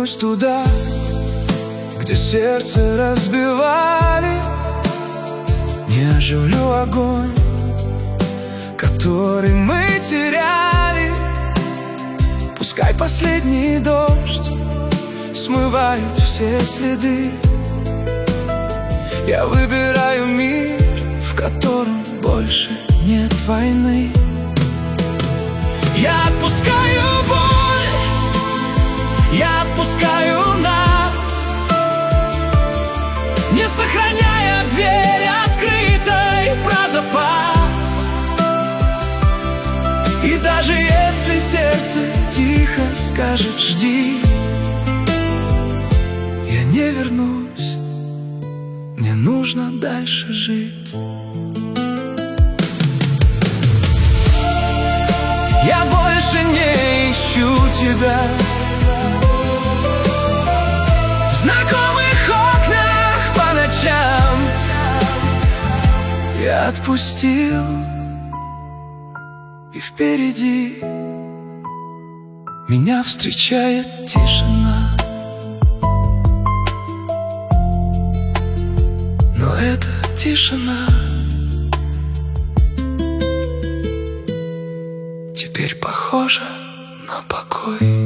вернусь туда, где сердце разбивали. Не оживлю огонь, который мы теряли. Пускай последний дождь смывает все следы. Я выбираю мир, в котором больше нет войны. Я отпускаю боль, я отпускаю нас, не сохраняя дверь открытой про запас. И даже если сердце тихо скажет «жди», я не вернусь, мне нужно дальше жить. Я больше не ищу тебя в знакомых окнах по ночам. Я отпустил, и впереди меня встречает тишина. Но эта тишина теперь похожа на покой.